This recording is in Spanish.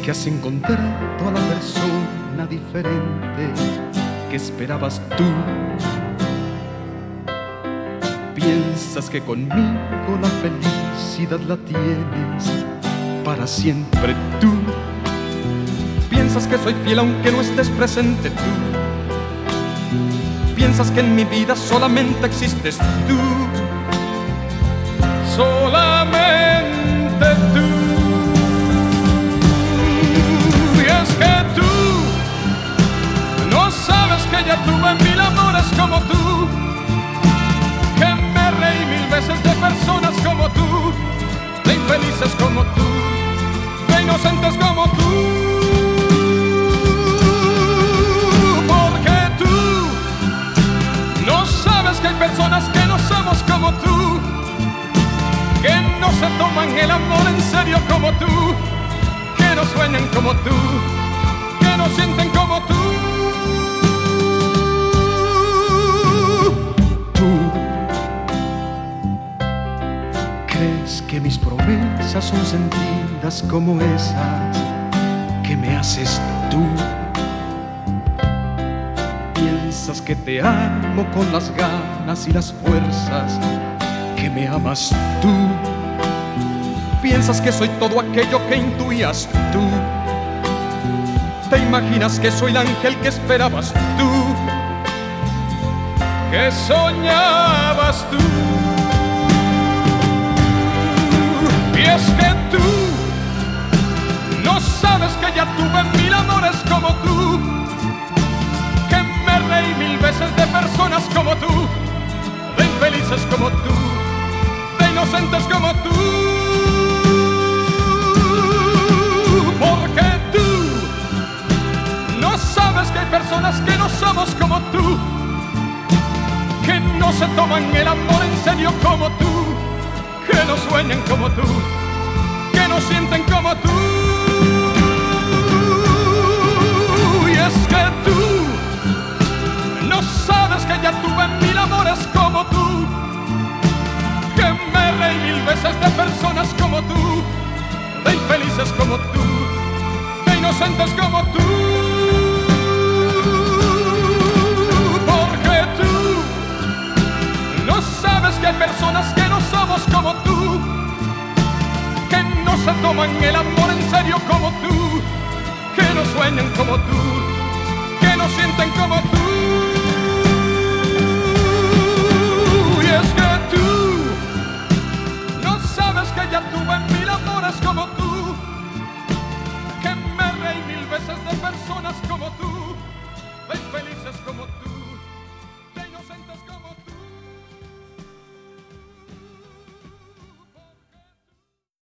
que has encontrado a la persona diferente que esperabas tú. Piensas que conmigo la felicidad la tienes para siempre tú. Piensas que soy fiel aunque no estés presente tú. Piensas que en mi vida solamente existes tú. Solamente tú. Y es que tú no sabes que ya tuve mil amores como tú, que me reí mil veces de personas como tú, de infelices como tú, de inocentes como tú. Porque tú no sabes que hay personas que no somos como tú, que no se toman el amor en serio como tú, que no sueñan como tú, que no sienten como tú. Tú crees que mis promesas son sentidas como esas que me haces tú. Piensas que te amo con las ganas y las fuerzas que me amas tú. Piensas que soy todo aquello que intuías tú. Te imaginas que soy el ángel que esperabas tú, que soñabas tú. Y es que tú no sabes que ya tuve mil amores como tú, que me reí mil veces de personas como tú, de infelices como tú, de inocentes como tú. Porque tú no sabes que hay personas que no somos como tú, que no se toman el amor en serio como tú, que no sueñan como tú, que no sienten como tú. Y es que tú no sabes que ya tuve mil amores como tú, que me reí mil veces de personas como tú, de infelices como tú, de inocentes como tú. Porque tú no sabes que hay personas que no somos como tú, que no se toman el amor en serio como tú, que no sueñan como tú,